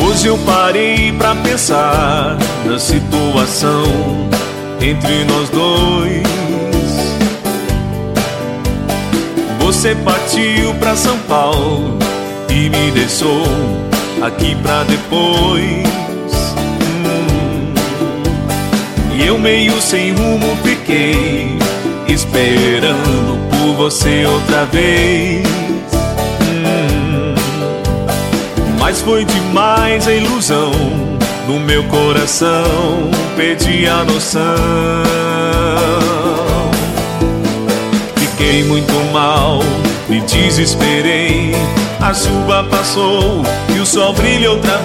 Hoje eu parei pra pensar na situação entre nós dois. Você partiu pra São Paulo e me deixou aqui pra depois. E eu meio sem rumo fiquei esperando por você outra vez. Mas foi demais a ilusão no meu coração, perdi a noção. Fiquei muito mal, me desesperei. A chuva passou e o sol brilha outra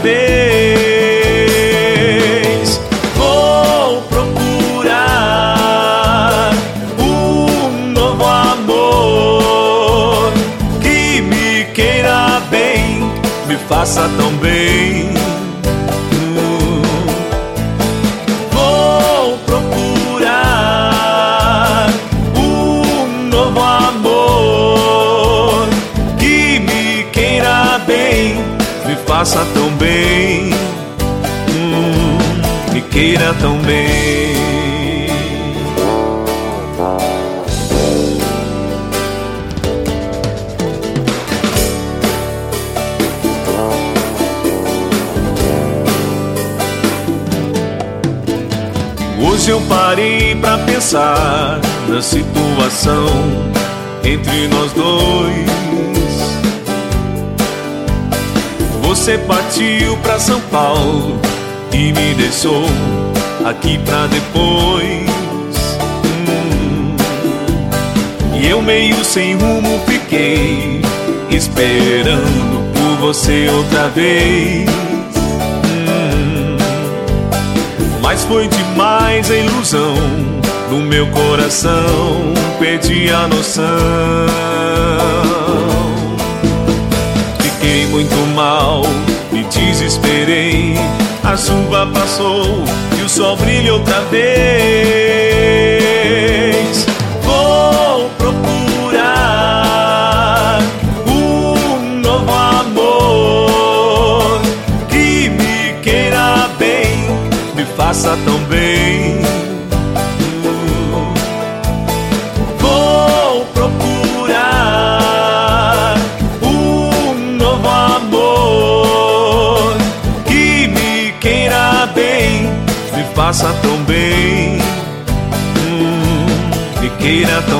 vez. Vou procurar um novo amor que me queira bem, me faça tão bem. Vou procurar um novo amor que me queira bem, me faça tão bem, me queira tão bem. Hoje eu parei pra pensar na situação entre nós dois. Você partiu pra São Paulo e me deixou aqui pra depois. E eu meio sem rumo fiquei esperando por você outra vez. Mas foi demais a ilusão no meu coração, perdi a noção. Fiquei muito mal, me desesperei. A chuva passou e o sol brilha outra vez. Vou procurar um novo amor que me queira bem, me faça tão bem. Vou procurar um novo amor que me queira bem, me faça tão bem, me queira tão